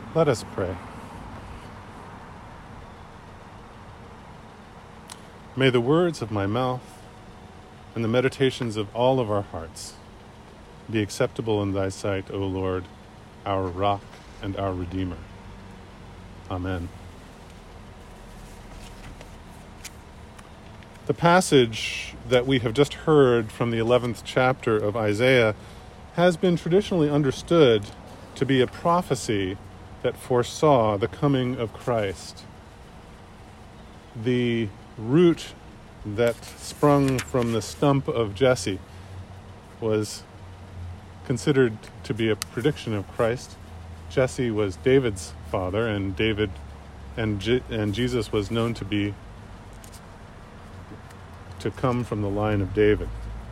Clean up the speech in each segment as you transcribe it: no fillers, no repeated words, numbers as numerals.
Let us pray. May the words of my mouth and the meditations of all of our hearts be acceptable in thy sight, O Lord, our rock and our Redeemer. Amen. The passage that we have just heard from the 11th chapter of Isaiah has been traditionally understood to be a prophecy that foresaw the coming of Christ. The root that sprung from the stump of Jesse was considered to be a prediction of Christ. Jesse was David's father, and Jesus was known to come from the line of David.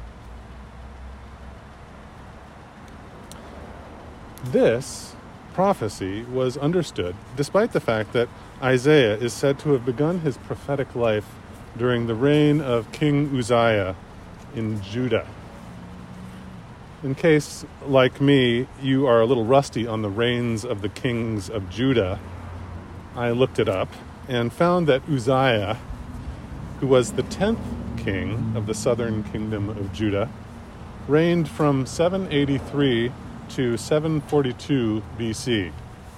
This prophecy was understood despite the fact that Isaiah is said to have begun his prophetic life during the reign of King Uzziah in Judah. In case, like me, you are a little rusty on the reigns of the kings of Judah, I looked it up and found that Uzziah, who was the 10th king of the southern kingdom of Judah, reigned from 783 to 742 BC.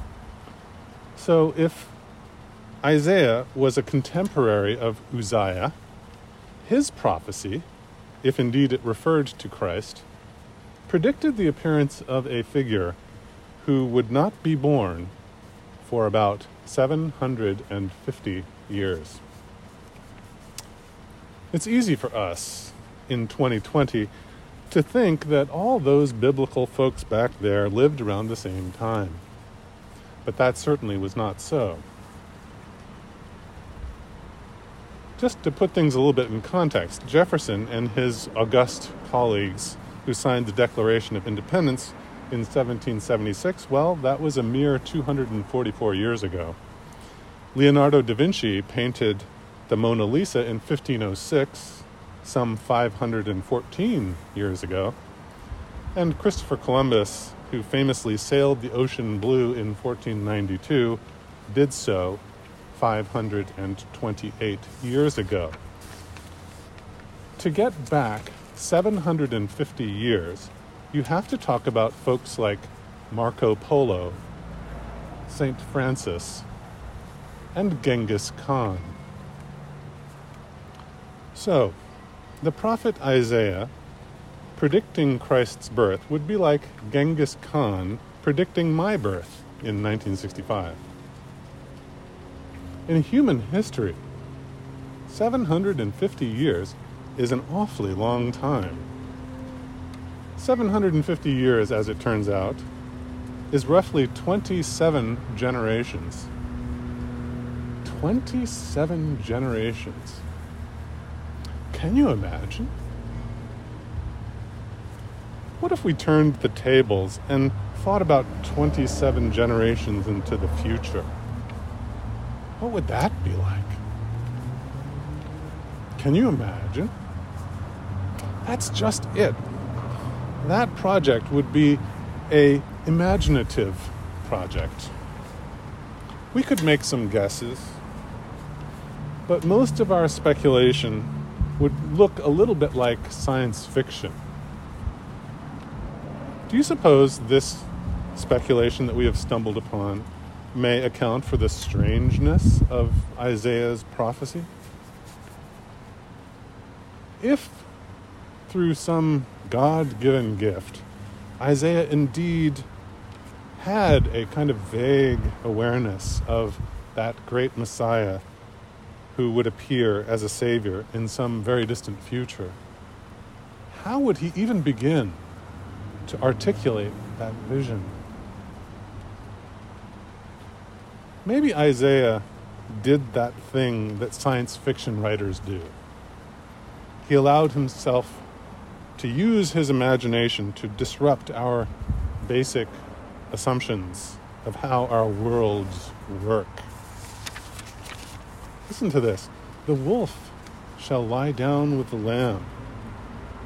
So if Isaiah was a contemporary of Uzziah, his prophecy, if indeed it referred to Christ, predicted the appearance of a figure who would not be born for about 750 years. It's easy for us in 2020 to think that all those biblical folks back there lived around the same time. But that certainly was not so. Just to put things a little bit in context, Jefferson and his august colleagues who signed the Declaration of Independence in 1776, well, that was a mere 244 years ago. Leonardo da Vinci painted the Mona Lisa in 1506, some 514 years ago, and Christopher Columbus, who famously sailed the ocean blue in 1492, did so 528 years ago. To get back 750 years, you have to talk about folks like Marco Polo, Saint Francis, and Genghis Khan. So, the prophet Isaiah predicting Christ's birth would be like Genghis Khan predicting my birth in 1965. In human history, 750 years is an awfully long time. 750 years, as it turns out, is roughly 27 generations. 27 generations. Can you imagine? What if we turned the tables and thought about 27 generations into the future? What would that be like? Can you imagine? That's just it. That project would be an imaginative project. We could make some guesses, but most of our speculation would look a little bit like science fiction. Do you suppose this speculation that we have stumbled upon may account for the strangeness of Isaiah's prophecy? If, through some God-given gift, Isaiah indeed had a kind of vague awareness of that great Messiah who would appear as a savior in some very distant future, how would he even begin to articulate that vision? Maybe Isaiah did that thing that science fiction writers do. He allowed himself to use his imagination to disrupt our basic assumptions of how our worlds work. Listen to this. The wolf shall lie down with the lamb.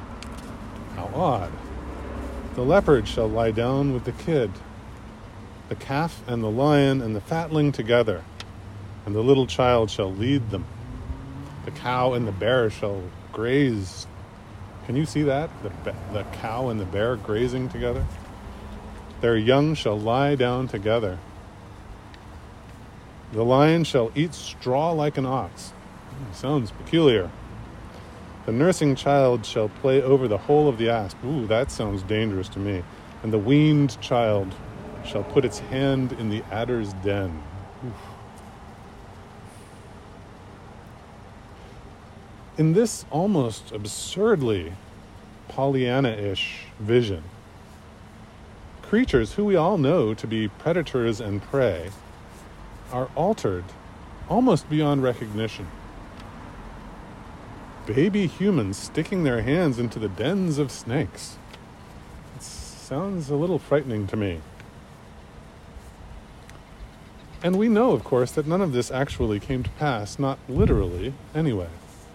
How odd. The leopard shall lie down with the kid. the calf and the lion and the fatling together, and the little child shall lead them. The cow and the bear shall graze. Can you see that? The cow and the bear grazing together? Their young shall lie down together. The lion shall eat straw like an ox. Sounds peculiar. The nursing child shall play over the hole of the asp. Ooh, that sounds dangerous to me. And the weaned child shall put its hand in the adder's den. Oof. In this almost absurdly Pollyanna-ish vision, creatures who we all know to be predators and prey are altered almost beyond recognition. Baby humans sticking their hands into the dens of snakes. It sounds a little frightening to me. And we know, of course, that none of this actually came to pass, not literally, anyway.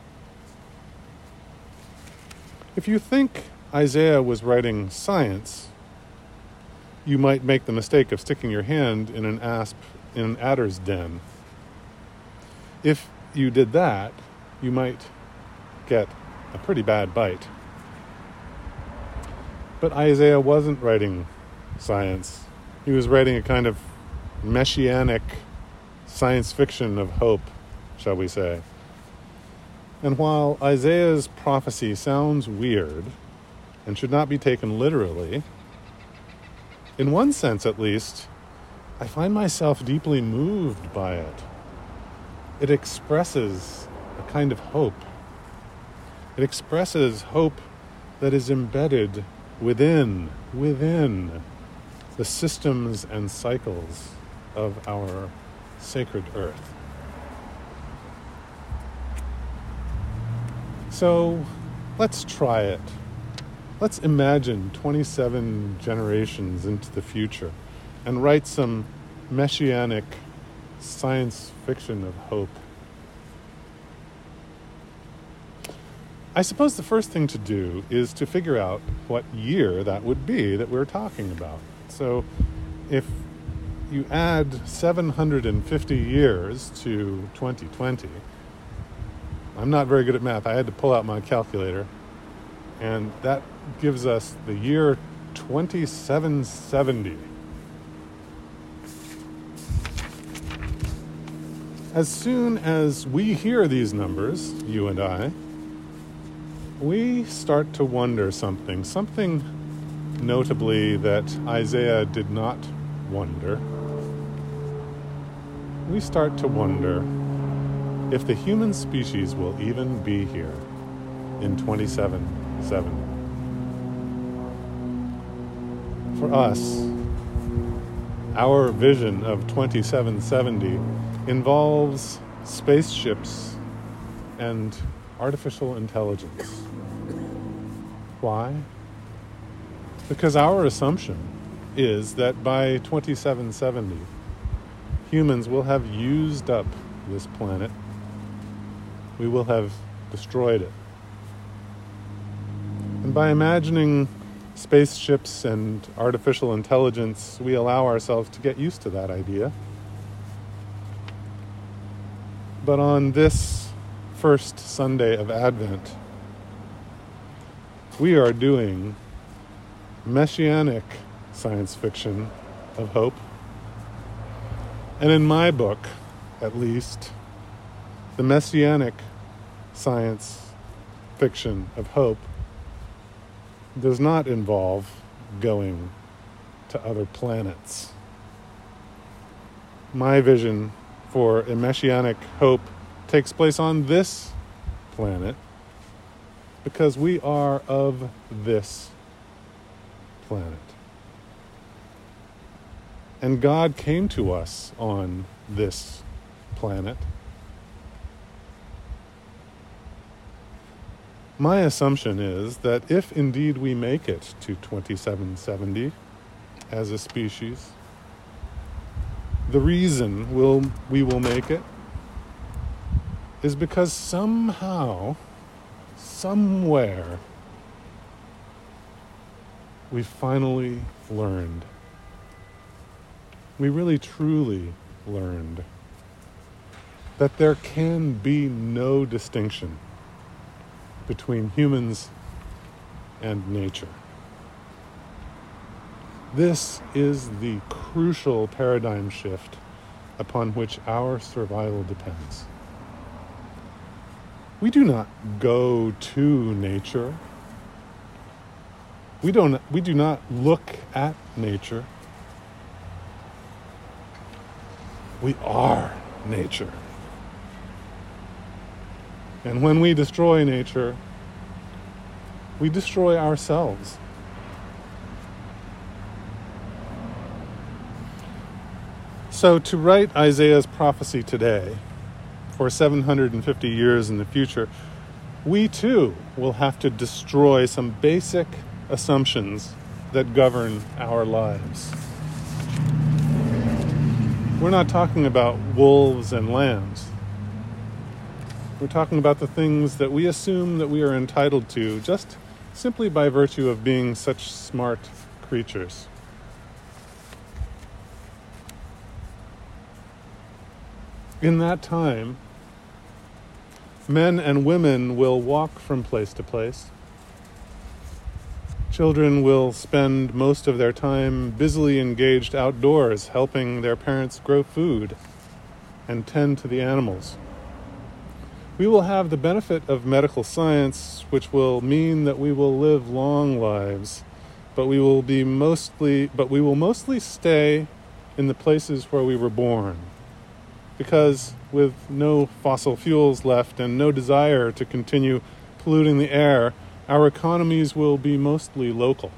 If you think Isaiah was writing science, you might make the mistake of sticking your hand in an asp in an adder's den. If you did that, you might get a pretty bad bite. But Isaiah wasn't writing science. He was writing a kind of messianic science fiction of hope, shall we say. And while Isaiah's prophecy sounds weird and should not be taken literally, in one sense at least, I find myself deeply moved by it. It expresses a kind of hope. It expresses hope that is embedded within the systems and cycles of our sacred earth. So let's try it. Let's imagine 27 generations into the future and write some messianic science fiction of hope. I suppose the first thing to do is to figure out what year that would be that we're talking about. So if you add 750 years to 2020, I'm not very good at math. I had to pull out my calculator. And that gives us the year 2770. As soon as we hear these numbers, you and I, we start to wonder something notably that Isaiah did not wonder. We start to wonder if the human species will even be here in 2770. For us, our vision of 2770 involves spaceships and artificial intelligence. Why? Because our assumption is that by 2770, humans will have used up this planet. We will have destroyed it. And by imagining spaceships and artificial intelligence, we allow ourselves to get used to that idea. But on this first Sunday of Advent, we are doing messianic science fiction of hope. And in my book, at least, the messianic science fiction of hope does not involve going to other planets. My vision for a messianic hope takes place on this planet because we are of this planet. And God came to us on this planet. My assumption is that if indeed we make it to 2770 as a species, the reason we will make it is because somehow, somewhere, we finally learned we really truly learned that there can be no distinction between humans and nature. This is the crucial paradigm shift upon which our survival depends. We do not go to nature. We do not look at nature. We are nature. And when we destroy nature, we destroy ourselves. So to write Isaiah's prophecy today, for 750 years in the future, we too will have to destroy some basic assumptions that govern our lives. We're not talking about wolves and lambs. We're talking about the things that we assume that we are entitled to just simply by virtue of being such smart creatures. In that time, men and women will walk from place to place. Children will spend most of their time busily engaged outdoors, helping their parents grow food and tend to the animals. We will have the benefit of medical science, which will mean that we will live long lives, but we will mostly stay in the places where we were born. Because with no fossil fuels left and no desire to continue polluting the air, our economies will be mostly local.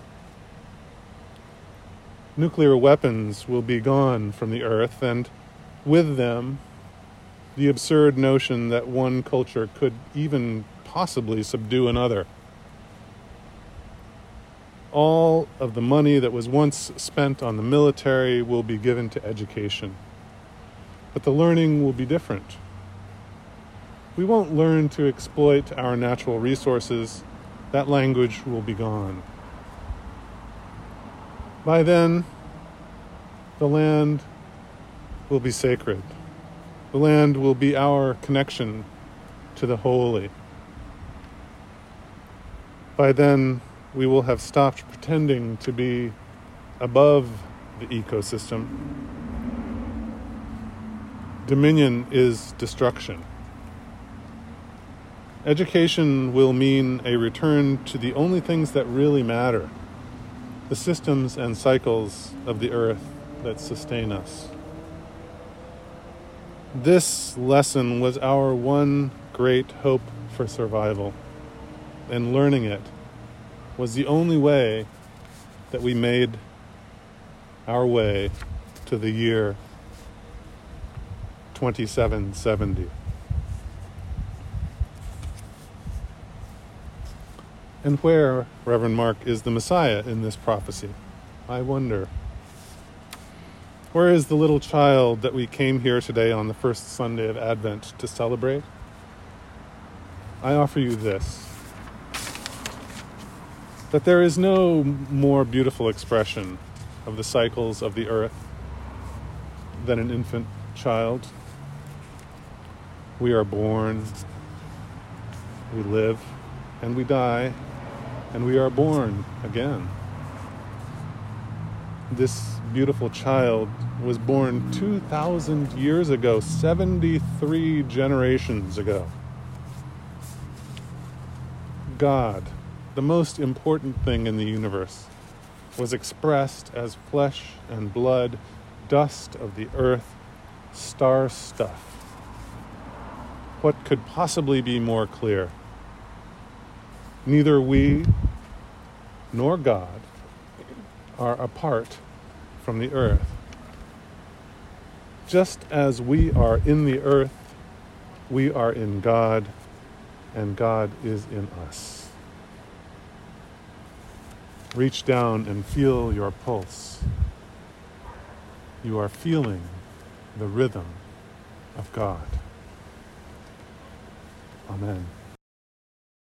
Nuclear weapons will be gone from the earth, and with them, the absurd notion that one culture could even possibly subdue another. All of the money that was once spent on the military will be given to education. But the learning will be different. We won't learn to exploit our natural resources. That language will be gone. By then, the land will be sacred. The land will be our connection to the holy. By then, we will have stopped pretending to be above the ecosystem. Dominion is destruction. Education will mean a return to the only things that really matter, the systems and cycles of the earth that sustain us. This lesson was our one great hope for survival, and learning it was the only way that we made our way to the year 2770. And where, Reverend Mark, is the Messiah in this prophecy? I wonder. Where is the little child that we came here today on the first Sunday of Advent to celebrate? I offer you this, that there is no more beautiful expression of the cycles of the earth than an infant child. We are born, we live, and we die, and we are born again. This beautiful child was born 2,000 years ago, 73 generations ago. God, the most important thing in the universe, was expressed as flesh and blood, dust of the earth, star stuff. What could possibly be more clear? Neither we nor God are apart from the earth. Just as we are in the earth, we are in God, and God is in us. Reach down and feel your pulse. You are feeling the rhythm of God. Amen.